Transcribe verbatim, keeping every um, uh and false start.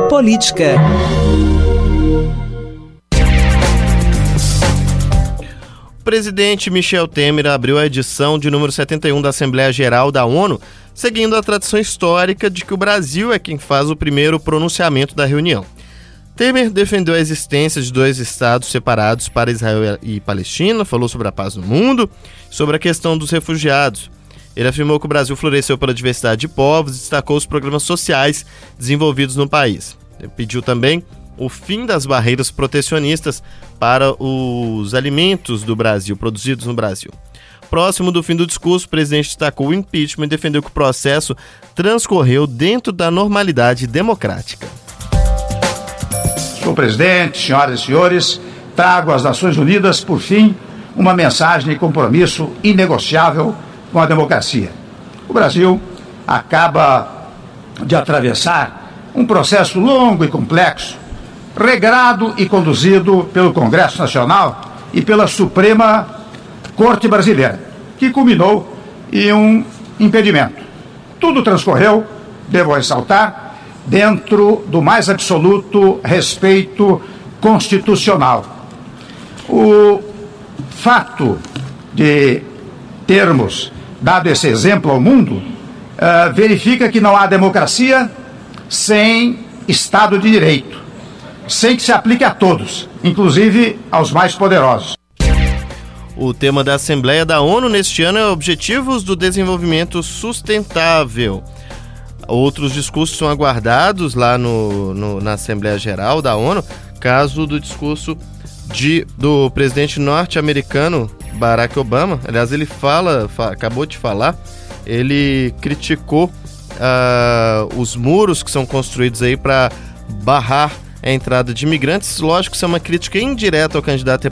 Política. O presidente Michel Temer abriu a edição de número setenta e um da Assembleia Geral da ONU, seguindo a tradição histórica de que o Brasil é quem faz o primeiro pronunciamento da reunião. Temer defendeu a existência de dois estados separados para Israel e Palestina, falou sobre a paz no mundo, sobre a questão dos refugiados. Ele afirmou que o Brasil floresceu pela diversidade de povos e destacou os programas sociais desenvolvidos no país. Ele pediu também o fim das barreiras protecionistas para os alimentos do Brasil, produzidos no Brasil. Próximo do fim do discurso, o presidente destacou o impeachment e defendeu que o processo transcorreu dentro da normalidade democrática. Senhor presidente, senhoras e senhores, trago às Nações Unidas, por fim, uma mensagem de compromisso inegociável com a democracia. O Brasil acaba de atravessar um processo longo e complexo, regrado e conduzido pelo Congresso Nacional e pela Suprema Corte Brasileira, que culminou em um impedimento. Tudo transcorreu, devo ressaltar, dentro do mais absoluto respeito constitucional. O fato de termos dado esse exemplo ao mundo uh, verifica que não há democracia sem Estado de Direito, sem que se aplique a todos, inclusive aos mais poderosos. O tema da Assembleia da ONU neste ano é Objetivos do Desenvolvimento Sustentável. Outros discursos são aguardados lá no, no, na Assembleia Geral da ONU, caso do discurso de, do presidente norte-americano Barack Obama. Aliás, ele fala, fa, acabou de falar, ele criticou uh, os muros que são construídos aí para barrar a entrada de imigrantes. Lógico que isso é uma crítica indireta ao candidato